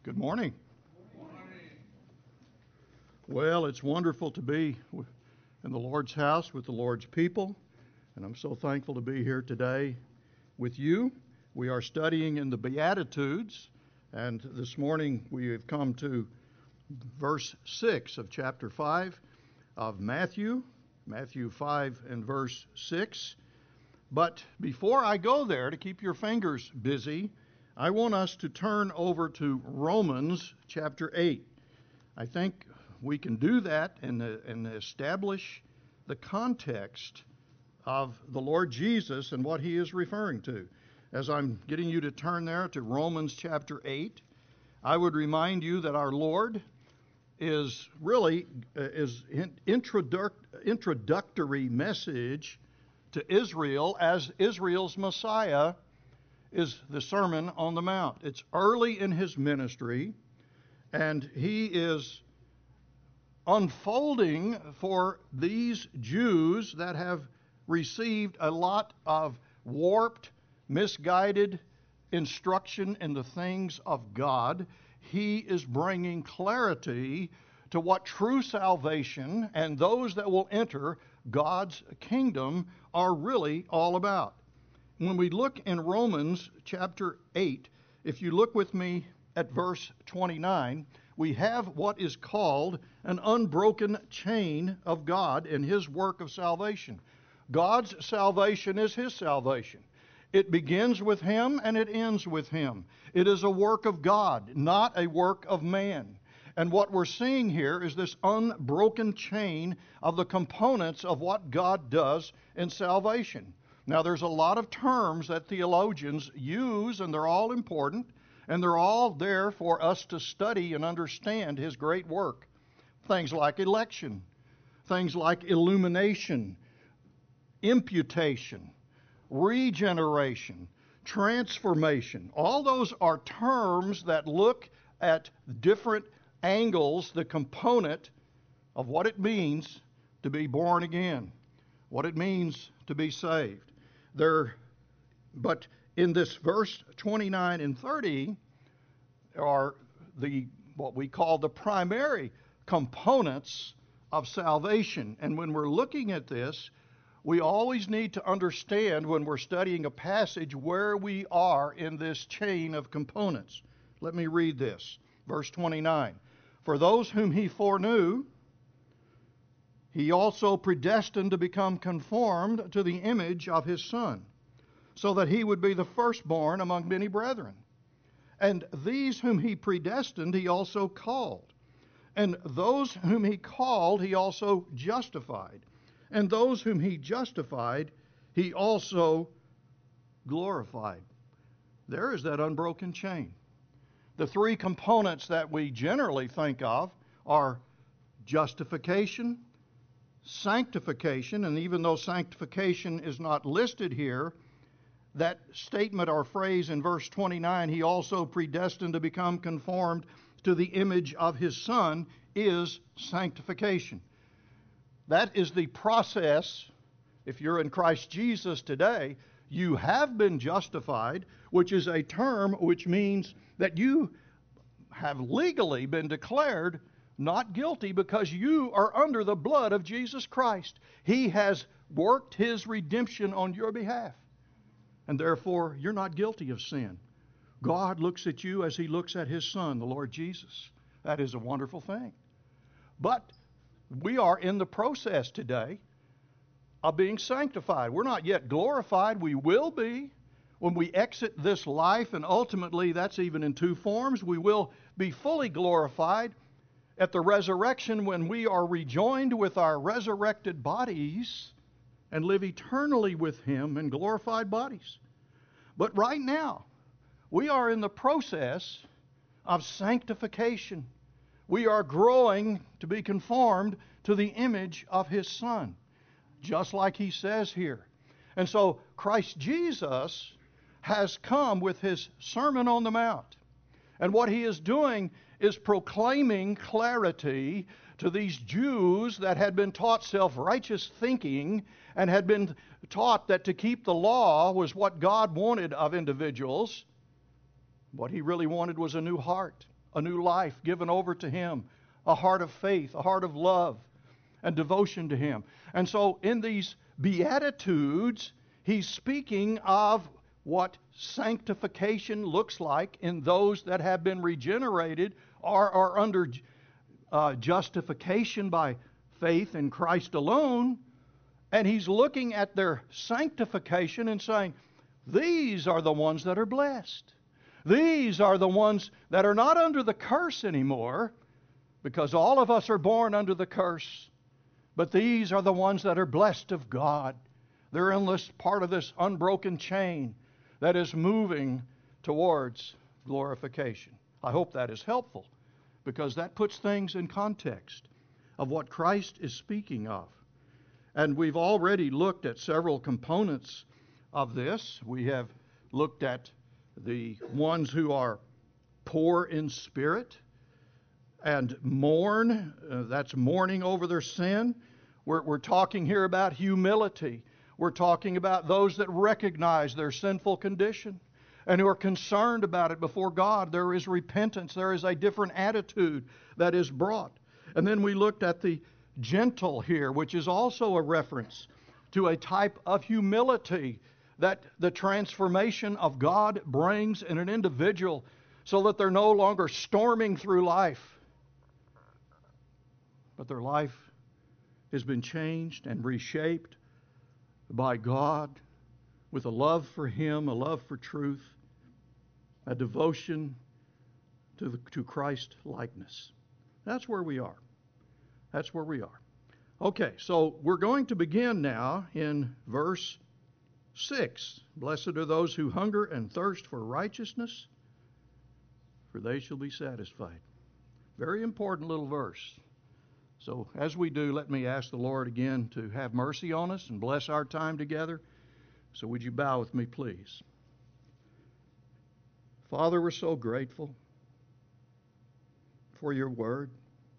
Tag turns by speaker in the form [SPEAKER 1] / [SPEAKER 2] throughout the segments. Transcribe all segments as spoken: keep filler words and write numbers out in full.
[SPEAKER 1] Good morning. Good morning. Well, it's wonderful to be in the Lord's house with the Lord's people, and I'm so thankful to be here today with you. We are studying in the Beatitudes, and this morning we have come to verse six of chapter five of Matthew, Matthew five and verse six. But before I go there, to keep your fingers busy, I want us to turn over to Romans chapter eight. I think we can do that and, uh, and establish the context of the Lord Jesus and what he is referring to. As I'm getting you to turn there to Romans chapter eight, I would remind you that our Lord is really uh, is in introduc- introductory message to Israel as Israel's Messiah is the Sermon on the Mount. It's early in his ministry, and he is unfolding for these Jews that have received a lot of warped, misguided instruction in the things of God. He is bringing clarity to what true salvation and those that will enter God's kingdom are really all about. When we look in Romans chapter eight, if you look with me at verse twenty-nine, we have what is called an unbroken chain of God in his work of salvation. God's salvation is his salvation. It begins with him and it ends with him. It is a work of God, not a work of man. And what we're seeing here is this unbroken chain of the components of what God does in salvation. Now, there's a lot of terms that theologians use, and they're all important, and they're all there for us to study and understand his great work. Things like election, things like illumination, imputation, regeneration, transformation. All those are terms that look at different angles, the component of what it means to be born again, what it means to be saved. There, but in this verse twenty-nine and thirty are the what we call the primary components of salvation. And when we're looking at this, we always need to understand when we're studying a passage where we are in this chain of components. Let me read this. Verse twenty-nine. For those whom he foreknew, he also predestined to become conformed to the image of his Son, so that he would be the firstborn among many brethren. And these whom he predestined, he also called. And those whom he called, he also justified. And those whom he justified, he also glorified. There is that unbroken chain. The three components that we generally think of are justification, sanctification, and even though sanctification is not listed here, that statement or phrase in verse twenty-nine, he also predestined to become conformed to the image of his Son, is sanctification. That is the process. If you're in Christ Jesus today, you have been justified, which is a term which means that you have legally been declared not guilty because you are under the blood of Jesus Christ. He has worked his redemption on your behalf. And therefore, you're not guilty of sin. God looks at you as he looks at his Son, the Lord Jesus. That is a wonderful thing. But we are in the process today of being sanctified. We're not yet glorified. We will be when we exit this life, and ultimately that's even in two forms. We will be fully glorified at the resurrection when we are rejoined with our resurrected bodies and live eternally with him in glorified bodies. But right now, we are in the process of sanctification. We are growing to be conformed to the image of his Son, just like he says here. And so Christ Jesus has come with his Sermon on the Mount. And what he is doing is proclaiming clarity to these Jews that had been taught self-righteous thinking and had been taught that to keep the law was what God wanted of individuals. What he really wanted was a new heart. a new life given over to Him, a heart of faith, a heart of love and devotion to Him. And so in these Beatitudes, He's speaking of what sanctification looks like in those that have been regenerated or are under uh, justification by faith in Christ alone. And He's looking at their sanctification and saying, these are the ones that are blessed. These are the ones that are not under the curse anymore, because all of us are born under the curse. But these are the ones that are blessed of God. They're in this part of this unbroken chain that is moving towards glorification. I hope that is helpful, because that puts things in context of what Christ is speaking of. And we've already looked at several components of this. We have looked at the ones who are poor in spirit and mourn. Uh, that's mourning over their sin. We're, we're talking here about humility. We're talking about those that recognize their sinful condition and who are concerned about it before God. There is repentance. There is a different attitude that is brought. And then we looked at the gentle here, which is also a reference to a type of humility that the transformation of God brings in an individual, so that they're no longer storming through life, but their life has been changed and reshaped by God with a love for Him, a love for truth, a devotion to the, to Christ likeness. That's where we are. That's where we are. Okay, so we're going to begin now in verse six. Blessed are those who hunger and thirst for righteousness, for they shall be satisfied. Very important little verse. So as we do, let me ask the Lord again to have mercy on us and bless our time together. So would you bow with me, please? Father, we're so grateful for your word.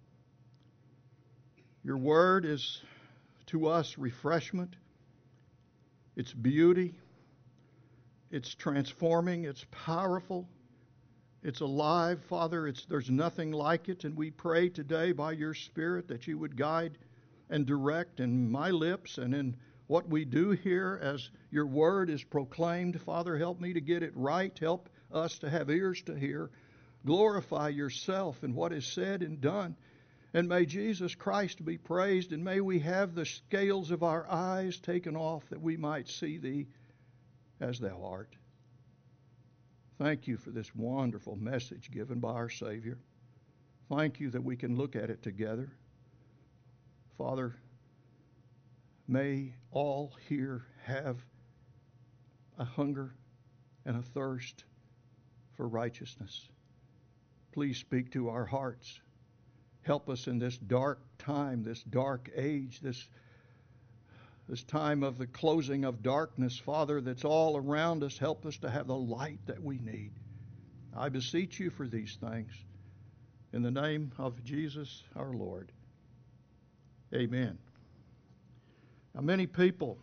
[SPEAKER 1] Your word is to us refreshment. It's beauty. It's transforming. It's powerful. It's alive, Father. It's, there's nothing like it. And we pray today by your Spirit that you would guide and direct in my lips and in what we do here as your word is proclaimed. Father, help me to get it right. Help us to have ears to hear. Glorify yourself in what is said and done. And may Jesus Christ be praised, and may we have the scales of our eyes taken off that we might see thee as thou art. Thank you for this wonderful message given by our Savior. Thank you that we can look at it together. Father, may all here have a hunger and a thirst for righteousness. Please speak to our hearts. Help us in this dark time, this dark age, this, this time of the closing of darkness, Father, that's all around us. Help us to have the light that we need. I beseech you for these things. In the name of Jesus our Lord. Amen. Now, many people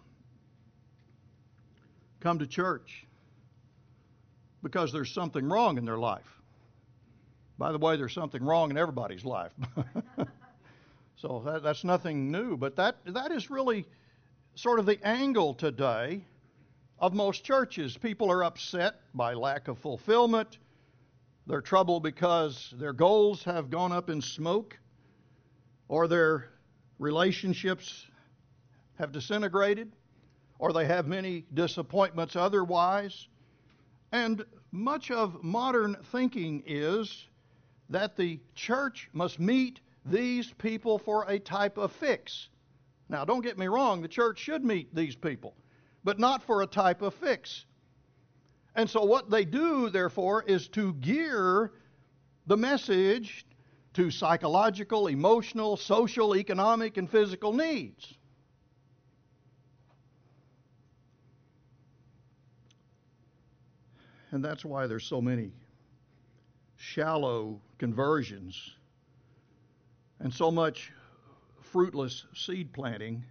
[SPEAKER 1] come to church because there's something wrong in their life. By the way, there's something wrong in everybody's life. So that, that's nothing new. But that that is really sort of the angle today of most churches. People are upset by lack of fulfillment. They're troubled because their goals have gone up in smoke, or their relationships have disintegrated, or they have many disappointments otherwise. And much of modern thinking is that the church must meet these people for a type of fix. Now, don't get me wrong, the church should meet these people, but not for a type of fix. And so what they do, therefore, is to gear the message to psychological, emotional, social, economic, and physical needs. And that's why there's so many shallow conversions and so much fruitless seed planting,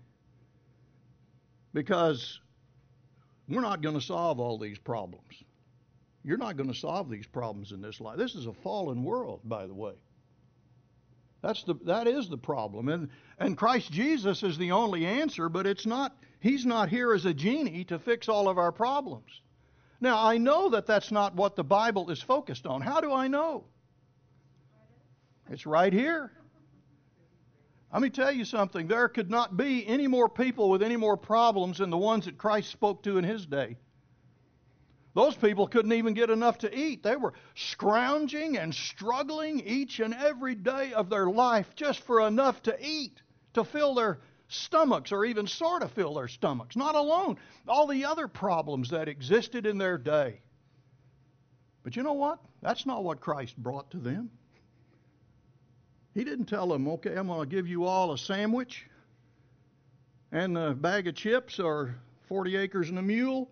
[SPEAKER 1] because we're not going to solve all these problems. You're not going to solve these problems in this life. This is a fallen world, by the way. That's the that is the problem. And and Christ Jesus is the only answer, but it's not he's not here as a genie to fix all of our problems. Now, I know that that's not what the Bible is focused on. How do I know? It's right here. Let me tell you something. There could not be any more people with any more problems than the ones that Christ spoke to in his day. Those people couldn't even get enough to eat. They were scrounging and struggling each and every day of their life just for enough to eat, to fill their stomachs, or even sort of fill their stomachs. Not alone all the other problems that existed in their day. But you know what? That's not what Christ brought to them. He didn't tell them, okay, I'm going to give you all a sandwich and a bag of chips or forty acres and a mule.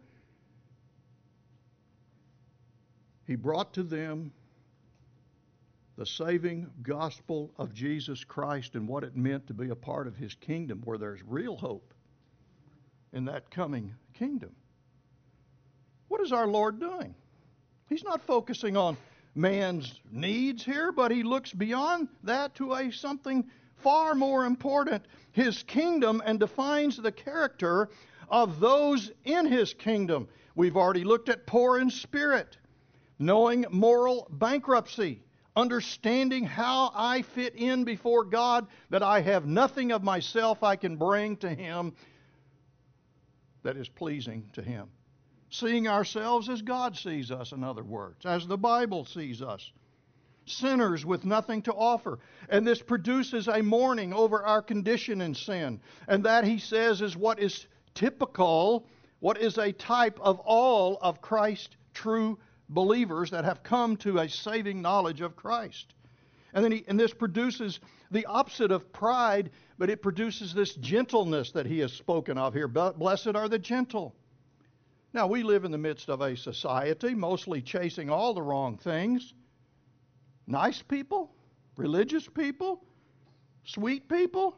[SPEAKER 1] He brought to them the saving gospel of Jesus Christ and what it meant to be a part of his kingdom, where there's real hope in that coming kingdom. What is our Lord doing? He's not focusing on man's needs here, but he looks beyond that to a something far more important, his kingdom, and defines the character of those in his kingdom. We've already looked at poor in spirit, knowing moral bankruptcy, understanding how I fit in before God, that I have nothing of myself I can bring to him that is pleasing to him. Seeing ourselves as God sees us, in other words, as the Bible sees us. Sinners with nothing to offer. And this produces a mourning over our condition in sin. And that, he says, is what is typical, what is a type of all of Christ's true believers that have come to a saving knowledge of Christ. And then he, and this produces the opposite of pride, but it produces this gentleness that he has spoken of here. Blessed are the gentle. Now, we live in the midst of a society mostly chasing all the wrong things. Nice people, religious people, sweet people,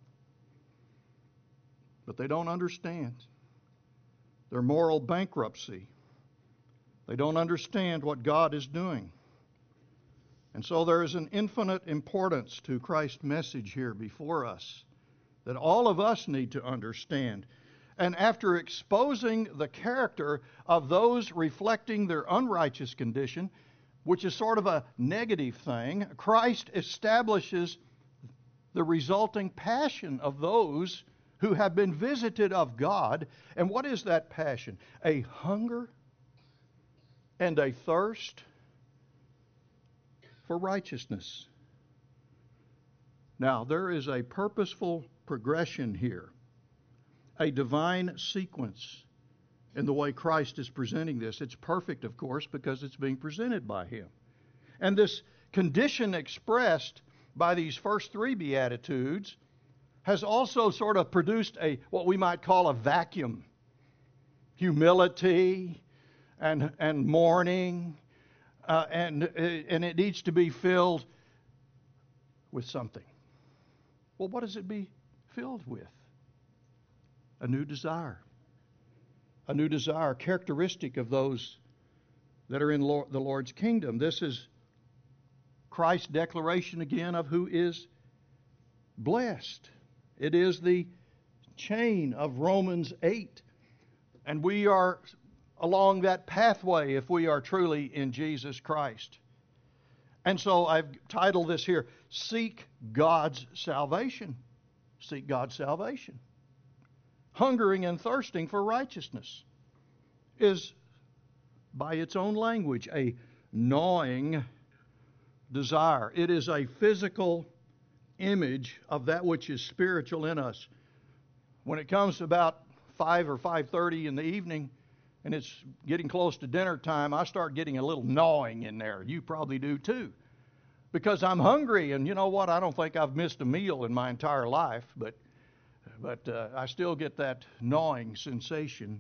[SPEAKER 1] but they don't understand their moral bankruptcy. They don't understand what God is doing. And so there is an infinite importance to Christ's message here before us that all of us need to understand. And after exposing the character of those reflecting their unrighteous condition, which is sort of a negative thing, Christ establishes the resulting passion of those who have been visited of God. And what is that passion? A hunger and a thirst for righteousness. Now, there is a purposeful progression here, a divine sequence in the way Christ is presenting this. It's perfect, of course, because it's being presented by him. And this condition expressed by these first three Beatitudes has also sort of produced a what we might call a vacuum. Humility and and mourning, uh, and and it needs to be filled with something. Well, what does it be filled with? A new desire. A new desire, characteristic of those that are in Lord, the Lord's kingdom. This is Christ's declaration again of who is blessed. It is the chain of Romans eight. And we are along that pathway if we are truly in Jesus Christ. And so I've titled this here, Seek God's Salvation. Seek God's salvation. Hungering and thirsting for righteousness is, by its own language, a gnawing desire. It is a physical image of that which is spiritual in us. When it comes to about five or five thirty in the evening, and it's getting close to dinner time, I start getting a little gnawing in there. You probably do too. Because I'm hungry, and you know what? I don't think I've missed a meal in my entire life, but but uh, I still get that gnawing sensation.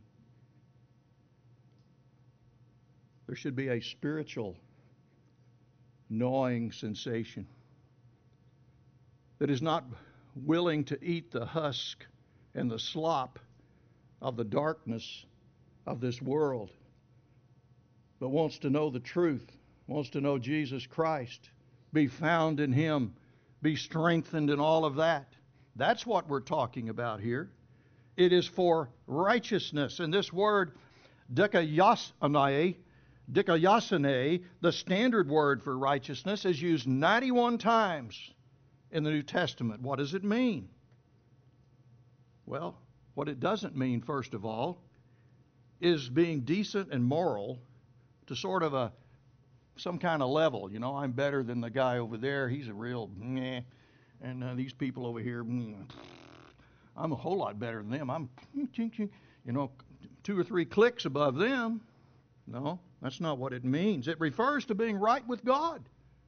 [SPEAKER 1] There should be a spiritual gnawing sensation that is not willing to eat the husk and the slop of the darkness of this world, but wants to know the truth, wants to know Jesus Christ, be found in Him, be strengthened in all of that. That's what we're talking about here. It is for righteousness. And this word, dikaiosune, dikaiosune, the standard word for righteousness, is used ninety-one times in the New Testament. What does it mean? Well, what it doesn't mean, first of all, is being decent and moral to sort of a some kind of level. You know, I'm better than the guy over there. He's a real meh. And uh, these people over here, meh. I'm a whole lot better than them. I'm, you know, two or three clicks above them. No, that's not what it means. It refers to being right with God,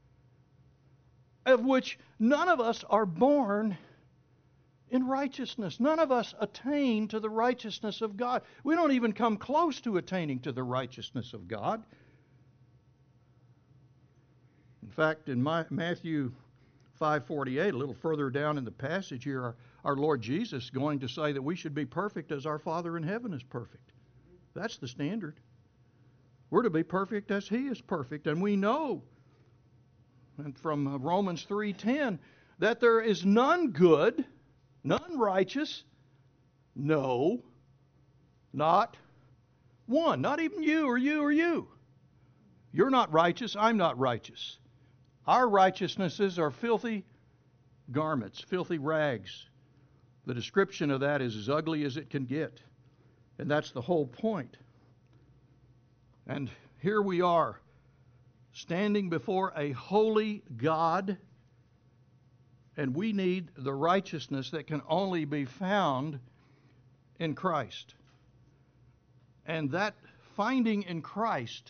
[SPEAKER 1] of which none of us are born in righteousness. None of us attain to the righteousness of God. We don't even come close to attaining to the righteousness of God. In fact, in my, Matthew five forty-eight, a little further down in the passage here, our, our Lord Jesus is going to say that we should be perfect as our Father in heaven is perfect. That's the standard. We're to be perfect as He is perfect. And we know, and from Romans three ten, that there is none good, none righteous, no, not one. Not even you or you or you. You're not righteous, I'm not righteous. Our righteousnesses are filthy garments, filthy rags. The description of that is as ugly as it can get. And that's the whole point. And here we are, standing before a holy God, and we need the righteousness that can only be found in Christ. And that finding in Christ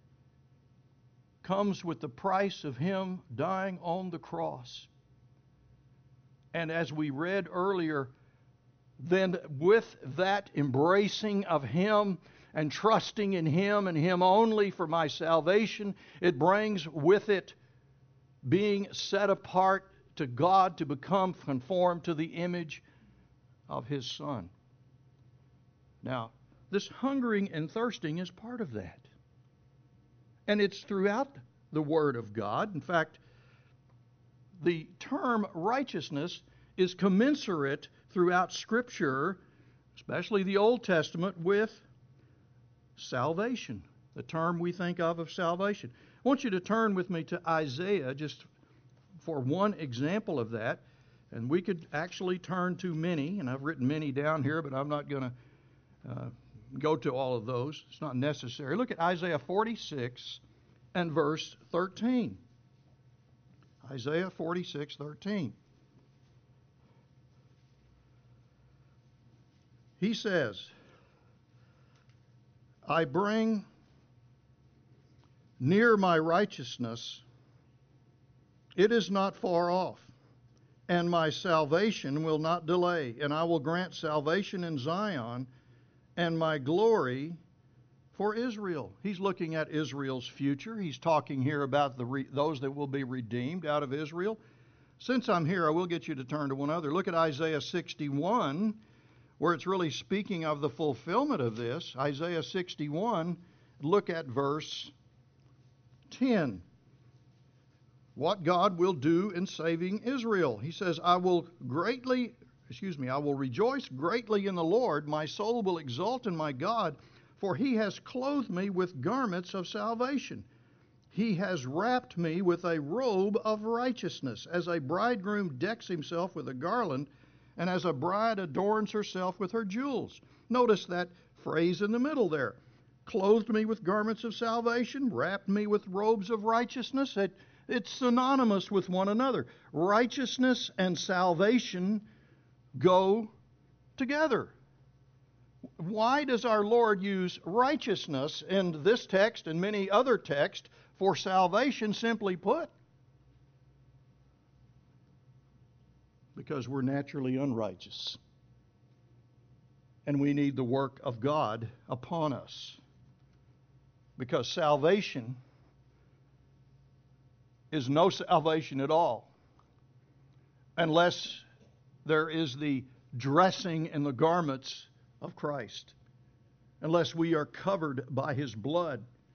[SPEAKER 1] comes with the price of Him dying on the cross. And as we read earlier, then with that embracing of Him and trusting in Him and Him only for my salvation, it brings with it being set apart to God to become conformed to the image of His Son. Now, this hungering and thirsting is part of that. And it's throughout the Word of God. In fact, the term righteousness is commensurate throughout Scripture, especially the Old Testament, with salvation, the term we think of of salvation. I want you to turn with me to Isaiah just for one example of that. And we could actually turn to many, and I've written many down here, but I'm not going to uh, go to all of those. It's not necessary. Look at Isaiah forty-six and verse thirteen. Isaiah forty-six, thirteen. He says, I bring near my righteousness, it is not far off, and my salvation will not delay, and I will grant salvation in Zion, and my glory for Israel. He's looking at Israel's future. He's talking here about the re- those that will be redeemed out of Israel. Since I'm here, I will get you to turn to one other. Look at Isaiah sixty-one, where it's really speaking of the fulfillment of this. Isaiah sixty-one, look at verse ten. What God will do in saving Israel. He says, I will greatly, excuse me, I will rejoice greatly in the Lord. My soul will exult in my God, for He has clothed me with garments of salvation. He has wrapped me with a robe of righteousness, as a bridegroom decks himself with a garland, and as a bride adorns herself with her jewels. Notice that phrase in the middle there. Clothed me with garments of salvation, wrapped me with robes of righteousness. It, it's synonymous with one another. Righteousness and salvation go together. Why does our Lord use righteousness in this text and many other texts for salvation? Simply put, because we're naturally unrighteous. And we need the work of God upon us. Because salvation is no salvation at all unless there is the dressing in the garments of Christ. Unless we are covered by His blood.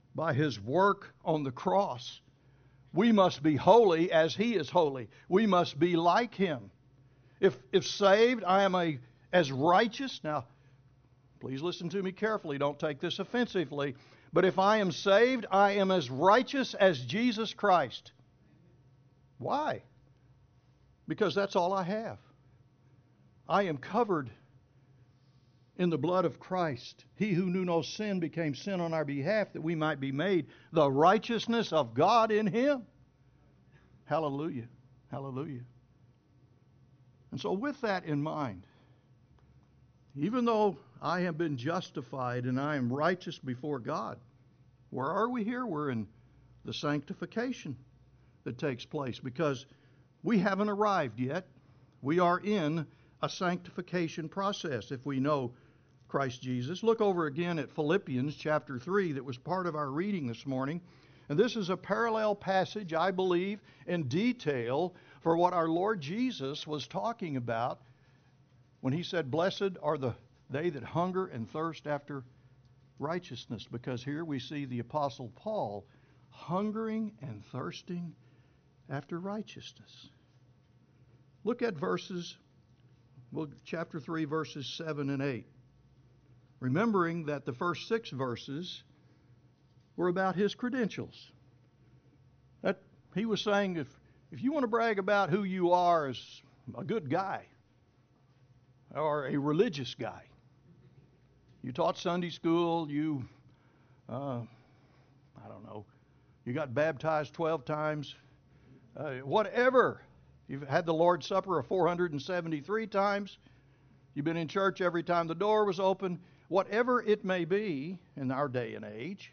[SPEAKER 1] by His work on the cross. We must be holy as He is holy. We must be like Him. If if saved, I am a as righteous. Now, please listen to me carefully. Don't take this offensively. But if I am saved, I am as righteous as Jesus Christ. Why? Because that's all I have. I am covered in the blood of Christ. He who knew no sin became sin on our behalf, that we might be made the righteousness of God in Him. Hallelujah. Hallelujah. And so with that in mind, even though I have been justified and I am righteous before God, where are we here? We're in the sanctification that takes place, because we haven't arrived yet. We are in a sanctification process if we know Christ Jesus. Look over again at Philippians chapter three that was part of our reading this morning. And this is a parallel passage, I believe, in detail for what our Lord Jesus was talking about when He said, "Blessed are the they that hunger and thirst after righteousness." Because here we see the Apostle Paul hungering and thirsting after righteousness. Look at verses, well, chapter three, verses seven and eight. Remembering that the first six verses were about his credentials. That he was saying, if, if you want to brag about who you are as a good guy or a religious guy, you taught Sunday school, you, uh, I don't know, you got baptized twelve times, uh, whatever. You've had the Lord's Supper four hundred seventy-three times. You've been in church every time the door was open. Whatever it may be in our day and age,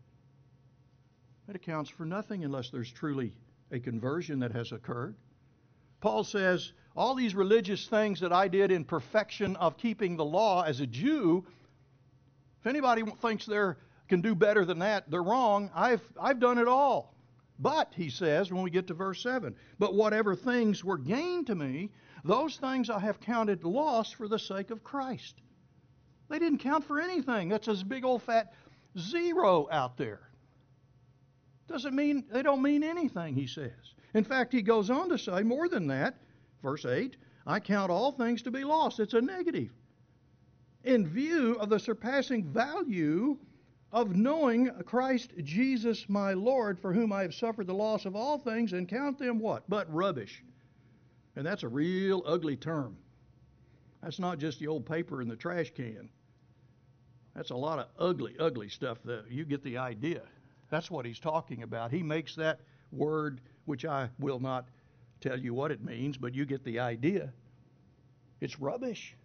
[SPEAKER 1] it accounts for nothing unless there's truly a conversion that has occurred. Paul says, all these religious things that I did in perfection of keeping the law as a Jew, if anybody thinks they can do better than that, they're wrong. I've, I've done it all. But, he says, when we get to verse seven, but whatever things were gained to me, those things I have counted loss for the sake of Christ. They didn't count for anything. That's a big old fat zero out there. Doesn't mean, they don't mean anything, he says. In fact, he goes on to say more than that. Verse eight, I count all things to be lost. It's a negative. In view of the surpassing value of knowing Christ Jesus my Lord, for whom I have suffered the loss of all things, and count them what? But rubbish. And that's a real ugly term. That's not just the old paper in the trash can. That's a lot of ugly, ugly stuff. That you get the idea. That's what he's talking about. He makes that word, which I will not tell you what it means, but you get the idea. It's rubbish.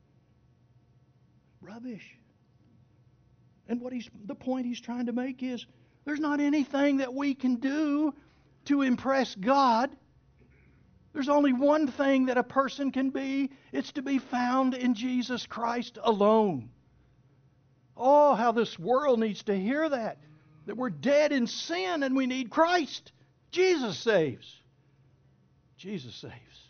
[SPEAKER 1] Rubbish. And what he's the point he's trying to make is there's not anything that we can do to impress God. There's only one thing that a person can be. It's to be found in Jesus Christ alone. Oh, how this world needs to hear that. That we're dead in sin and we need Christ. Jesus saves. Jesus saves.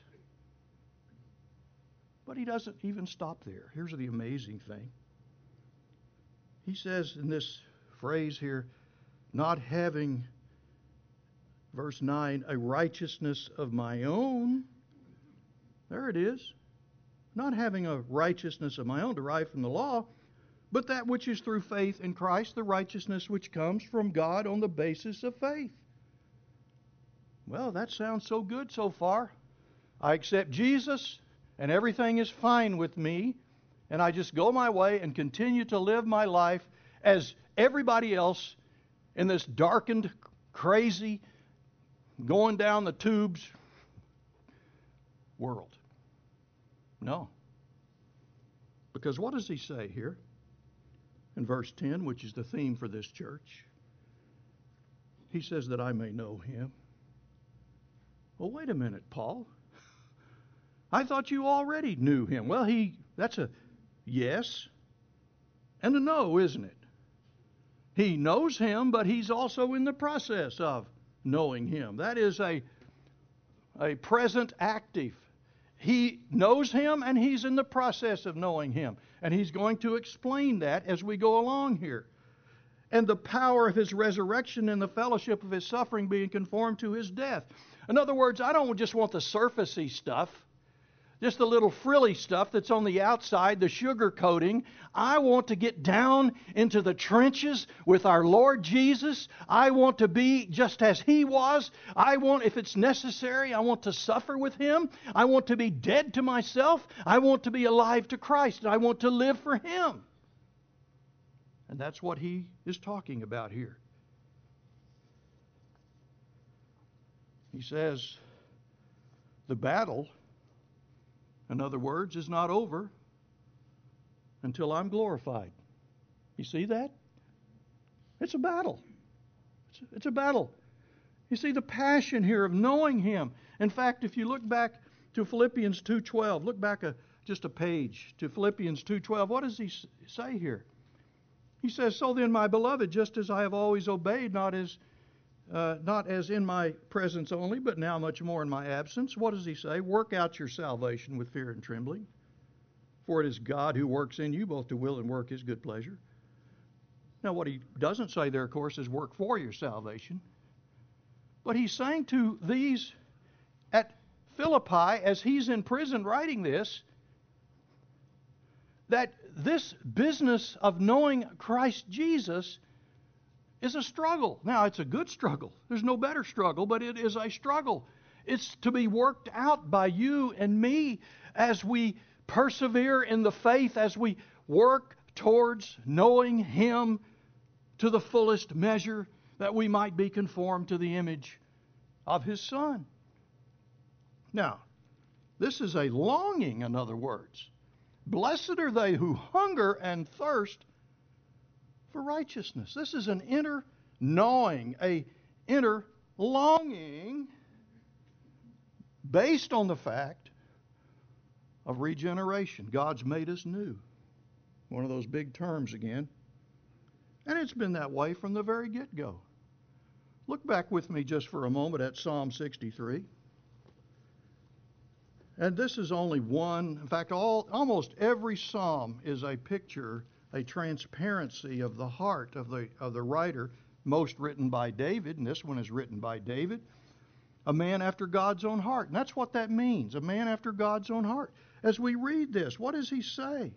[SPEAKER 1] But he doesn't even stop there. Here's the amazing thing. He says in this phrase here, not having, verse nine, a righteousness of my own. There it is. Not having a righteousness of my own derived from the law, but that which is through faith in Christ, the righteousness which comes from God on the basis of faith. Well, that sounds so good so far. I accept Jesus, and everything is fine with me, and I just go my way and continue to live my life as everybody else in this darkened, crazy, going down the tubes world. No. Because what does he say here? In verse ten, which is the theme for this church, he says that I may know him. Well, wait a minute, Paul. I thought you already knew him. Well, he that's a yes and a no, isn't it? He knows him, but he's also in the process of knowing him. That is a, a present active. He knows him, and he's in the process of knowing him. And he's going to explain that as we go along here. and the power of his resurrection and the fellowship of his suffering, being conformed to his death. In other words, I don't just want the surfacey stuff, just the little frilly stuff that's on the outside, the sugar coating. I want to get down into the trenches with our Lord Jesus. I want to be just as He was. I want, if it's necessary, I want to suffer with Him. I want to be dead to myself. I want to be alive to Christ. And I want to live for Him. And that's what he is talking about here. He says, the battle, in other words, is not over until I'm glorified. You see that? It's a battle. It's a, it's a battle. You see the passion here of knowing Him. In fact, if you look back to Philippians two twelve, look back a, just a page to Philippians two twelve, what does he say here? He says, so then, my beloved, just as I have always obeyed, not as Uh, not as in my presence only, but now much more in my absence. What does he say? Work out your salvation with fear and trembling. For it is God who works in you both to will and work His good pleasure. Now what he doesn't say there, of course, is work for your salvation. But he's saying to these at Philippi, as he's in prison writing this, that this business of knowing Christ Jesus is a struggle. Now, it's a good struggle. There's no better struggle, but it is a struggle. It's to be worked out by you and me as we persevere in the faith, as we work towards knowing Him to the fullest measure, that we might be conformed to the image of His Son. Now, this is a longing, in other words. Blessed are they who hunger and thirst for righteousness. This is an inner knowing, a inner longing based on the fact of regeneration. God's made us new. One of those big terms again. And it's been that way from the very get-go. Look back with me just for a moment at Psalm sixty-three. And this is only one. In fact, all almost every psalm is a picture, a transparency of the heart of the of the writer, most written by David, and this one is written by David, a man after God's own heart. And that's what that means, a man after God's own heart. As we read this, what does he say?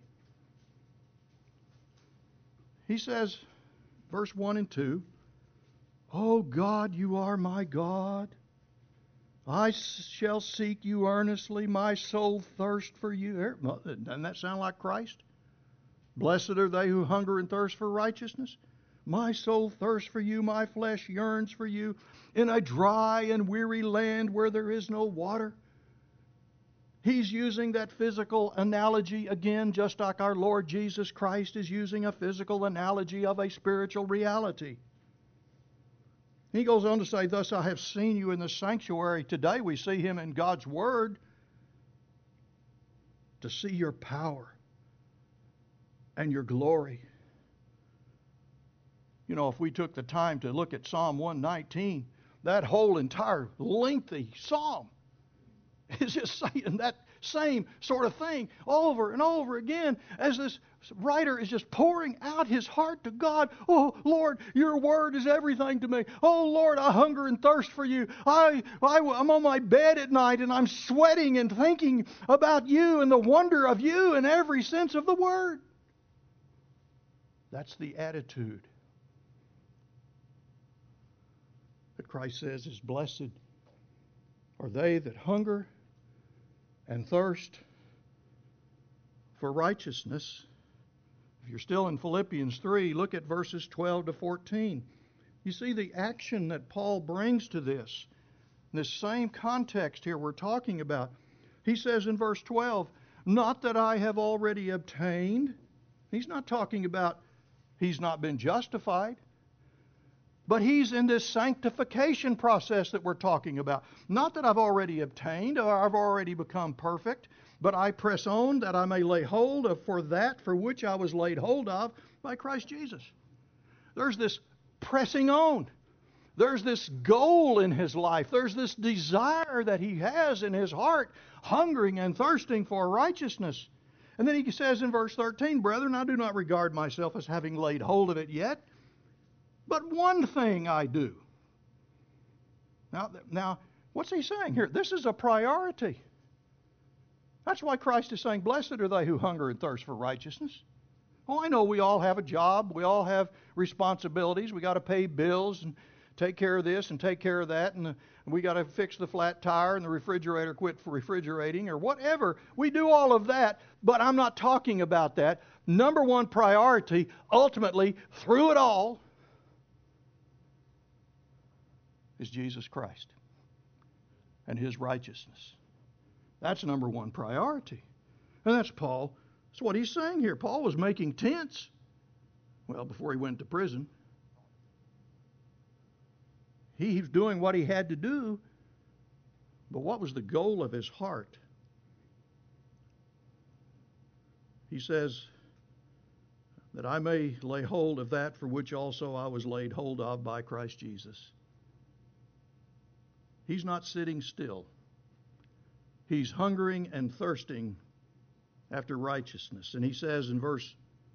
[SPEAKER 1] He says, verse one and two, "O God, you are my God. I shall seek you earnestly. My soul thirsts for you." Doesn't that sound like Christ? Blessed are they who hunger and thirst for righteousness. My soul thirsts for you. My flesh yearns for you in a dry and weary land where there is no water. He's using that physical analogy again, just like our Lord Jesus Christ is using a physical analogy of a spiritual reality. He goes on to say, "Thus I have seen you in the sanctuary." Today we see Him in God's Word to see your power and your glory. You know, if we took the time to look at Psalm one nineteen, that whole entire lengthy psalm is just saying that same sort of thing over and over again as this writer is just pouring out his heart to God. "Oh, Lord, your word is everything to me. Oh, Lord, I hunger and thirst for you. I, I, I'm on my bed at night and I'm sweating and thinking about you and the wonder of you in every sense of the word." That's the attitude that Christ says is blessed are they that hunger and thirst for righteousness. If you're still in Philippians three, look at verses twelve to fourteen. You see the action that Paul brings to this. In this same context here we're talking about. He says in verse twelve, "Not that I have already obtained." He's not talking about he's not been justified. But he's in this sanctification process that we're talking about. "Not that I've already obtained or I've already become perfect, but I press on that I may lay hold of for that for which I was laid hold of by Christ Jesus." There's this pressing on. There's this goal in his life. There's this desire that he has in his heart, hungering and thirsting for righteousness. And then he says in verse thirteen, "Brethren, I do not regard myself as having laid hold of it yet, But one thing I do. Now, now, what's he saying here? This is a priority. That's why Christ is saying, blessed are they who hunger and thirst for righteousness. Oh, I know we all have a job. We all have responsibilities. We got to pay bills and take care of this and take care of that. And we got to fix the flat tire and the refrigerator quit for refrigerating or whatever. We do all of that, but I'm not talking about that. Number one priority, ultimately, through it all, is Jesus Christ and His righteousness. That's number one priority. And that's Paul. That's what he's saying here. Paul was making tents. Well, before he went to prison. He was doing what he had to do. But what was the goal of his heart? He says, that I may lay hold of that for which also I was laid hold of by Christ Jesus. He's not sitting still. He's hungering and thirsting after righteousness. And he says in verse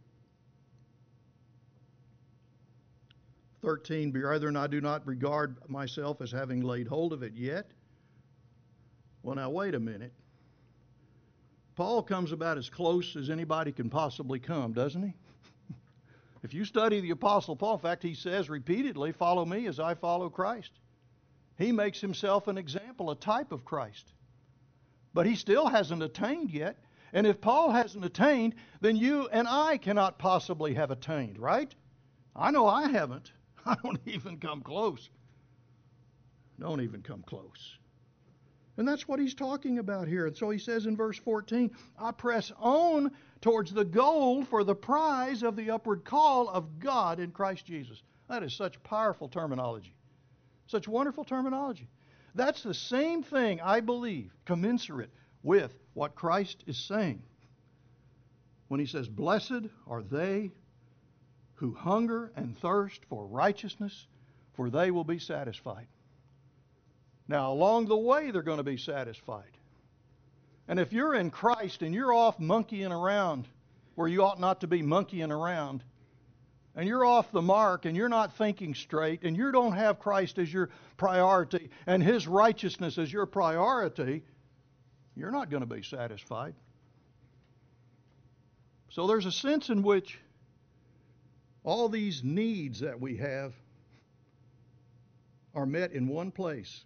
[SPEAKER 1] thirteen, brethren, I do not regard myself as having laid hold of it yet. Well, now, wait a minute. Paul comes about as close as anybody can possibly come, doesn't he? If you study the Apostle Paul, in fact, he says repeatedly, follow me as I follow Christ. He makes himself an example, a type of Christ. But he still hasn't attained yet. And if Paul hasn't attained, then you and I cannot possibly have attained, right? I know I haven't. I don't even come close. Don't even come close. And that's what he's talking about here. And so he says in verse fourteen, I press on towards the goal for the prize of the upward call of God in Christ Jesus. That is such powerful terminology. Such wonderful terminology. That's the same thing, I believe, commensurate with what Christ is saying when he says, blessed are they who hunger and thirst for righteousness, for they will be satisfied. Now, along the way, they're going to be satisfied. And if you're in Christ and you're off monkeying around where you ought not to be monkeying around, and you're off the mark and you're not thinking straight, and you don't have Christ as your priority and His righteousness as your priority, you're not going to be satisfied. So there's a sense in which all these needs that we have are met in one place.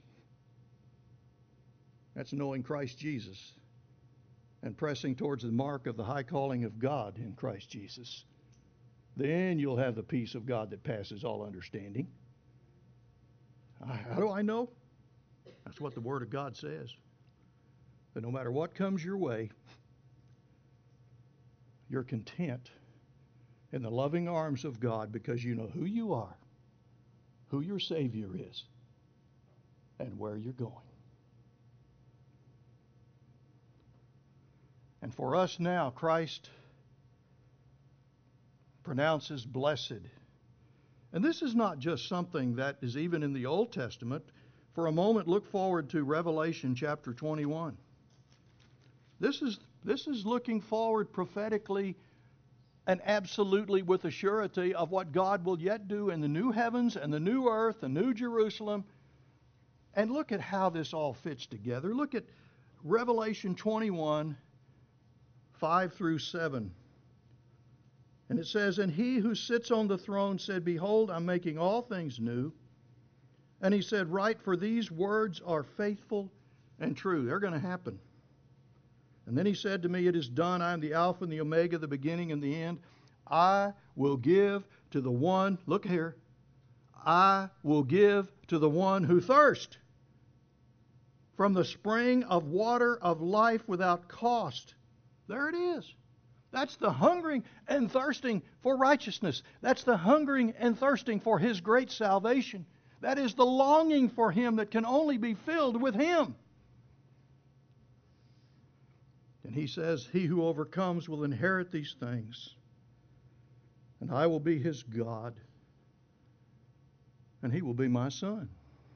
[SPEAKER 1] That's knowing Christ Jesus and pressing towards the mark of the high calling of God in Christ Jesus. Then you'll have the peace of God that passes all understanding. How do I know? That's what the Word of God says. That no matter what comes your way, you're content in the loving arms of God because you know who you are, who your Savior is, and where you're going. And for us now, Christ pronounces blessed. And this is not just something that is even in the Old Testament. For a moment, look forward to Revelation chapter twenty-one. This is, this is looking forward prophetically and absolutely with a surety of what God will yet do in the new heavens and the new earth, the new Jerusalem. And look at how this all fits together. Look at Revelation twenty-one, five through seven. And it says, and he who sits on the throne said, behold, I'm making all things new. And he said, write, for these words are faithful and true. They're going to happen. And then he said to me, it is done. I am the Alpha and the Omega, the beginning and the end. I will give to the one, look here, I will give to the one who thirsts from the spring of water of life without cost. There it is. That's the hungering and thirsting for righteousness. That's the hungering and thirsting for His great salvation. That is the longing for Him that can only be filled with Him. And he says, he who overcomes will inherit these things, and I will be his God, and he will be my son.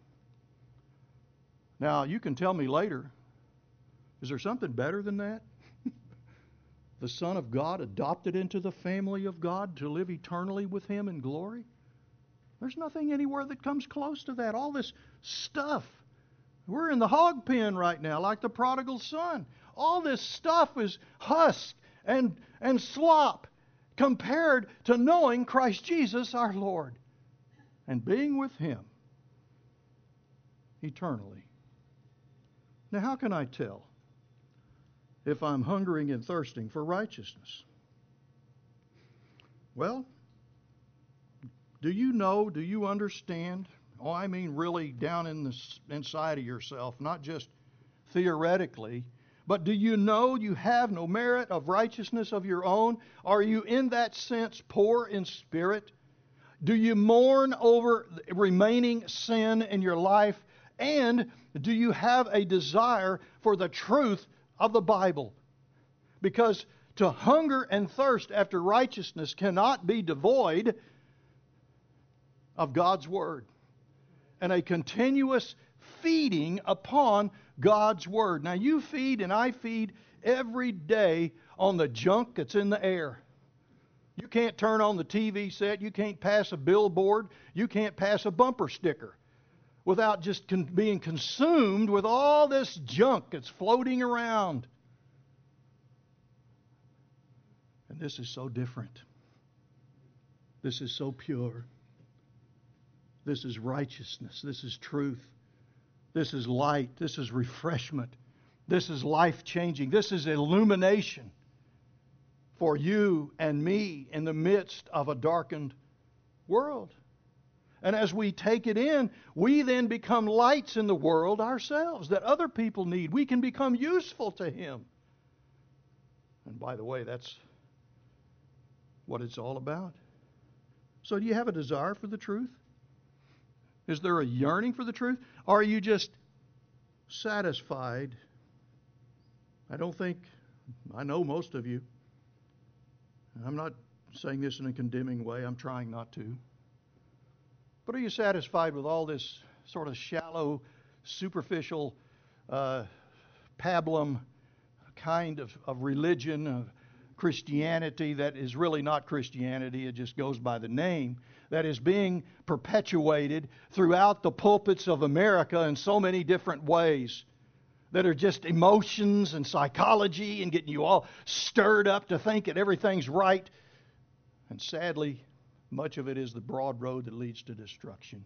[SPEAKER 1] Now, you can tell me later, is there something better than that? The Son of God adopted into the family of God to live eternally with Him in glory? There's nothing anywhere that comes close to that. All this stuff. We're in the hog pen right now, like the prodigal son. All this stuff is husk and, and slop compared to knowing Christ Jesus our Lord and being with Him eternally. Now, how can I tell if I'm hungering and thirsting for righteousness? Well, do you know, do you understand? Oh, I mean really down in the inside of yourself, not just theoretically, but do you know you have no merit of righteousness of your own? Are you in that sense poor in spirit? Do you mourn over remaining sin in your life? And do you have a desire for the truth of the Bible? Because to hunger and thirst after righteousness cannot be devoid of God's Word and a continuous feeding upon God's Word. Now, you feed and I feed every day on the junk that's in the air. You can't turn on the T V set. You can't pass a billboard. You can't pass a bumper sticker without just con- being consumed with all this junk that's floating around. And this is so different. This is so pure. This is righteousness. This is truth. This is light. This is refreshment. This is life-changing. This is illumination for you and me in the midst of a darkened world. And as we take it in, we then become lights in the world ourselves that other people need. We can become useful to Him. And by the way, that's what it's all about. So do you have a desire for the truth? Is there a yearning for the truth? Or are you just satisfied? I don't think, I know most of you. I'm not saying this in a condemning way. I'm trying not to. But are you satisfied with all this sort of shallow, superficial, uh, pablum kind of, of religion, of Christianity that is really not Christianity, it just goes by the name, that is being perpetuated throughout the pulpits of America in so many different ways, that are just emotions and psychology and getting you all stirred up to think that everything's right. And sadly, much of it is the broad road that leads to destruction.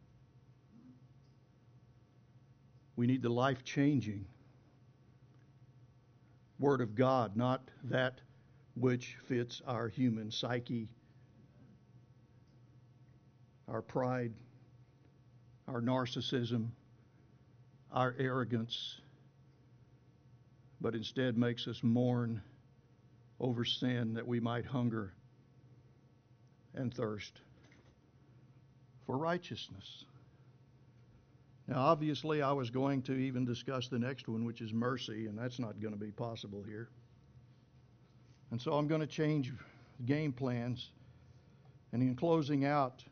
[SPEAKER 1] We need the life-changing Word of God, not that which fits our human psyche, our pride, our narcissism, our arrogance, but instead makes us mourn over sin that we might hunger and thirst for righteousness. Now, obviously, I was going to even discuss the next one, which is mercy, and that's not going to be possible here. And so I'm going to change game plans. And in closing out,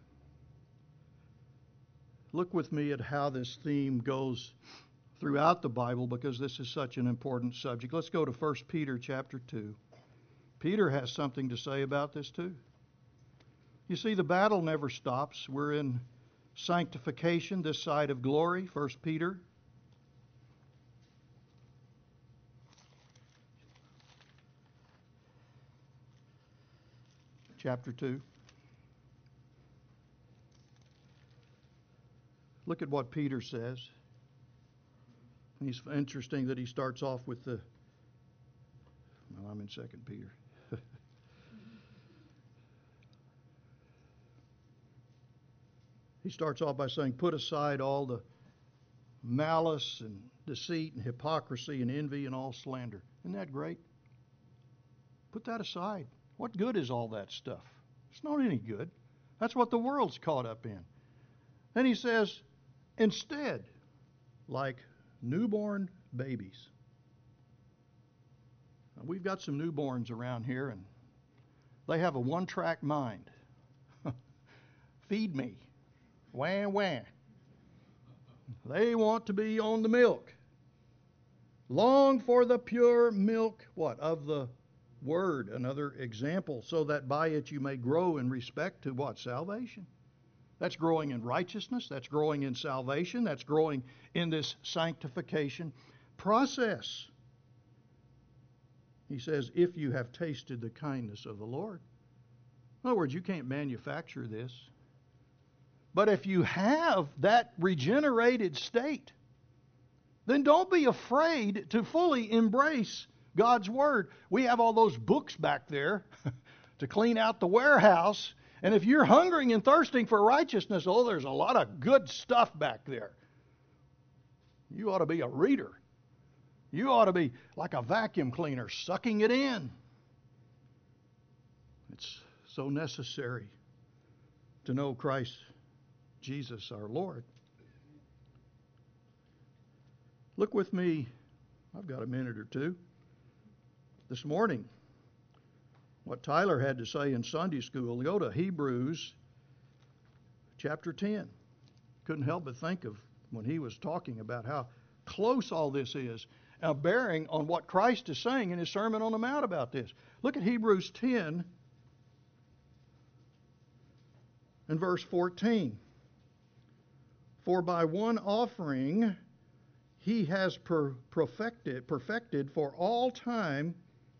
[SPEAKER 1] look with me at how this theme goes throughout the Bible, because this is such an important subject. Let's go to First Peter chapter two. Peter has something to say about this too. You see, the battle never stops. We're in sanctification, this side of glory. First Peter chapter two. Look at what Peter says. It's interesting that he starts off with the, well, I'm in Second Peter. He starts off by saying, put aside all the malice and deceit and hypocrisy and envy and all slander. Isn't that great? Put that aside. What good is all that stuff? It's not any good. That's what the world's caught up in. Then he says, instead, like newborn babies. Now, we've got some newborns around here, and they have a one-track mind. Feed me. Wah, wah. They want to be on the milk. Long for the pure milk, what? Of the Word. Another example, so that by it you may grow in respect to what? Salvation. That's growing in righteousness. That's growing in salvation. That's growing in this sanctification process. He says, if you have tasted the kindness of the Lord. In other words, you can't manufacture this. But if you have that regenerated state, then don't be afraid to fully embrace God's Word. We have all those books back there to clean out the warehouse. And if you're hungering and thirsting for righteousness, oh, there's a lot of good stuff back there. You ought to be a reader. You ought to be like a vacuum cleaner, sucking it in. It's so necessary to know Christ Jesus our Lord. Look with me, I've got a minute or two, this morning, what Tyler had to say in Sunday school. Go to Hebrews chapter ten. Couldn't help but think of when he was talking about how close all this is, uh, bearing on what Christ is saying in his Sermon on the Mount about this. Look at Hebrews ten and verse fourteen. For by one offering he has per- perfected, perfected for all time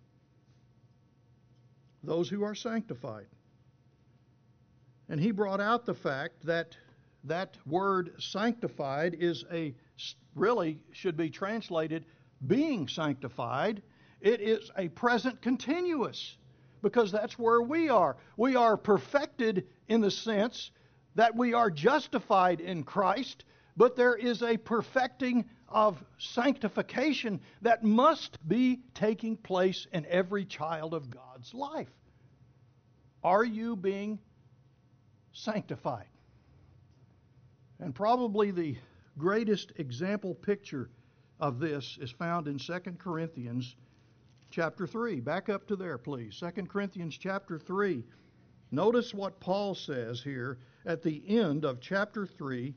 [SPEAKER 1] those who are sanctified. And he brought out the fact that that word sanctified is a, really should be translated being sanctified. It is a present continuous, because that's where we are. We are perfected in the sense that we are justified in Christ, but there is a perfecting of sanctification that must be taking place in every child of God's life. Are you being sanctified? And probably the greatest example picture of this is found in Second Corinthians chapter three. Back up to there, please. Second Corinthians chapter three. Notice what Paul says here at the end of chapter three.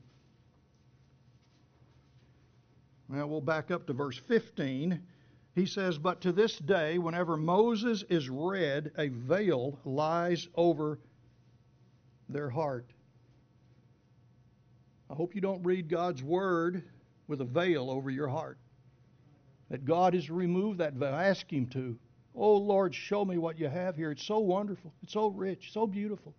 [SPEAKER 1] Now we'll back up to verse fifteen. He says, but to this day, whenever Moses is read, a veil lies over their heart. I hope you don't read God's Word with a veil over your heart. That God has removed that veil. Ask Him to. Oh, Lord, show me what you have here. It's so wonderful. It's so rich, so beautiful.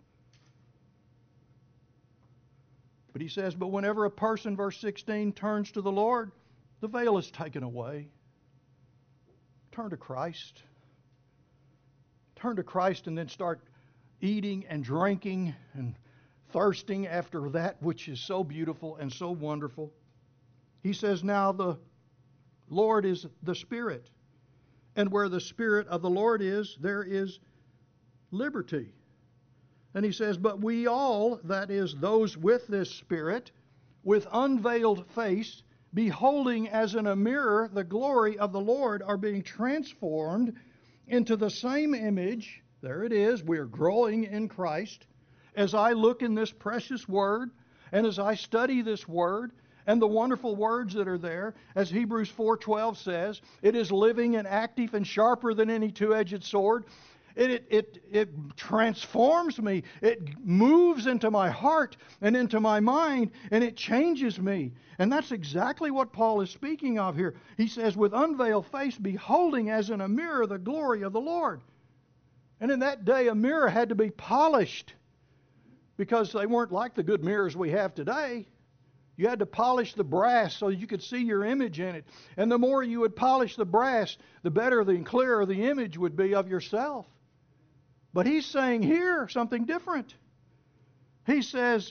[SPEAKER 1] But he says, but whenever a person, verse sixteen, turns to the Lord, the veil is taken away. Turn to Christ. Turn to Christ and then start eating and drinking and thirsting after that which is so beautiful and so wonderful. He says, now the Lord is the Spirit. And where the Spirit of the Lord is, there is liberty. And he says, but we all, that is, those with this Spirit, with unveiled face, beholding as in a mirror the glory of the Lord, are being transformed into the same image. There it is. We are growing in Christ. As I look in this precious Word, and as I study this Word, and the wonderful words that are there, as Hebrews four twelve says, it is living and active and sharper than any two-edged sword. It, it, it, it transforms me. It moves into my heart and into my mind, and it changes me. And that's exactly what Paul is speaking of here. He says, with unveiled face, beholding as in a mirror the glory of the Lord. And in that day, a mirror had to be polished, because they weren't like the good mirrors we have today. You had to polish the brass so you could see your image in it. And the more you would polish the brass, the better and clearer the image would be of yourself. But he's saying here something different. He says,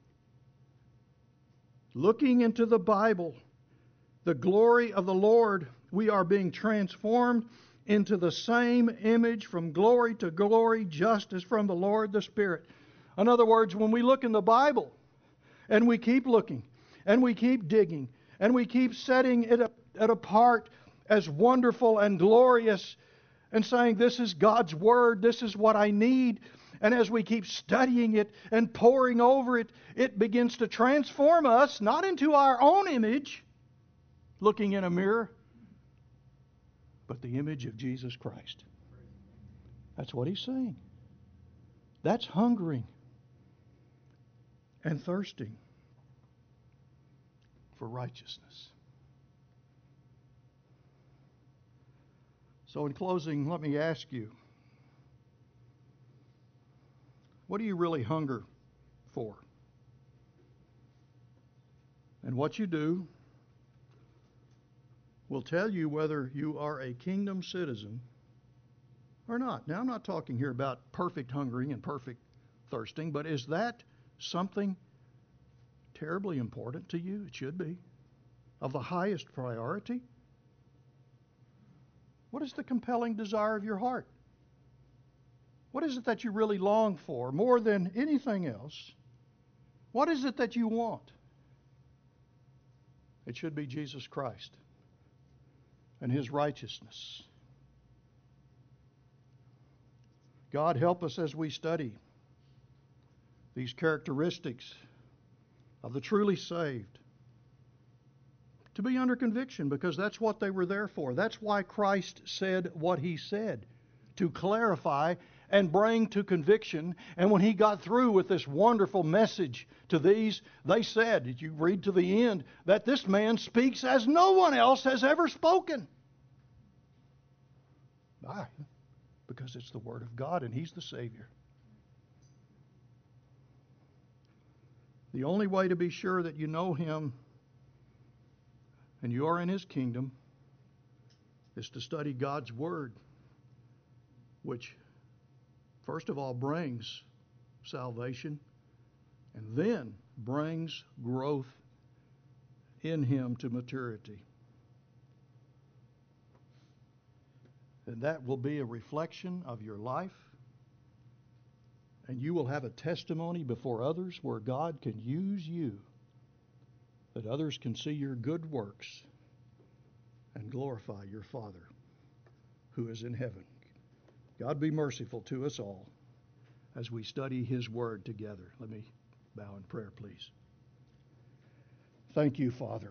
[SPEAKER 1] looking into the Bible, the glory of the Lord, we are being transformed into the same image from glory to glory, just as from the Lord the Spirit. In other words, when we look in the Bible, and we keep looking, and we keep digging, and we keep setting it, up, it apart as wonderful and glorious, and saying, this is God's Word, this is what I need. And as we keep studying it and poring over it, it begins to transform us, not into our own image, looking in a mirror, but the image of Jesus Christ. That's what he's saying. That's hungering. and thirsting for righteousness. So in closing, let me ask you, what do you really hunger for? And what you do will tell you whether you are a kingdom citizen or not. Now, I'm not talking here about perfect hungering and perfect thirsting, but is that something terribly important to you? It should be. Of the highest priority? What is the compelling desire of your heart? What is it that you really long for more than anything else? What is it that you want? It should be Jesus Christ and His righteousness. God, help us as we study these characteristics of the truly saved to be under conviction, because that's what they were there for. That's why Christ said what He said, to clarify and bring to conviction. And when He got through with this wonderful message to these, they said, did you read to the end, that this man speaks as no one else has ever spoken. Why? Because it's the Word of God and He's the Savior. The only way to be sure that you know Him and you are in His kingdom is to study God's Word, which first of all brings salvation and then brings growth in Him to maturity. And that will be a reflection of your life, and you will have a testimony before others where God can use you, that others can see your good works and glorify your Father who is in heaven. God be merciful to us all as we study His Word together. Let me bow in prayer, please. Thank you, Father,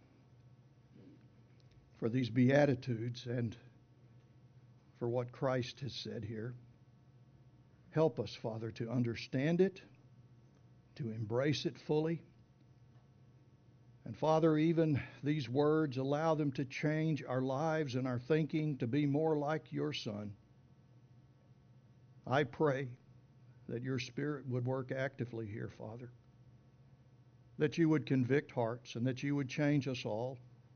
[SPEAKER 1] for these Beatitudes and for what Christ has said here. Help us, Father, to understand it, to embrace it fully. And Father, even these words, allow them to change our lives and our thinking to be more like your Son. I pray that your Spirit would work actively here, Father, that you would convict hearts and that you would change us all,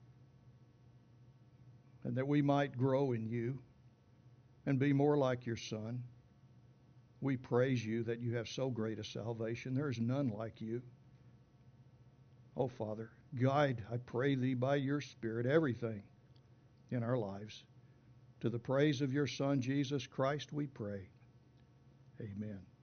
[SPEAKER 1] and that we might grow in you and be more like your Son. We praise you that you have so great a salvation. There is none like you. Oh, Father, guide, I pray thee, by your Spirit, everything in our lives. To the praise of your Son, Jesus Christ, we pray. Amen.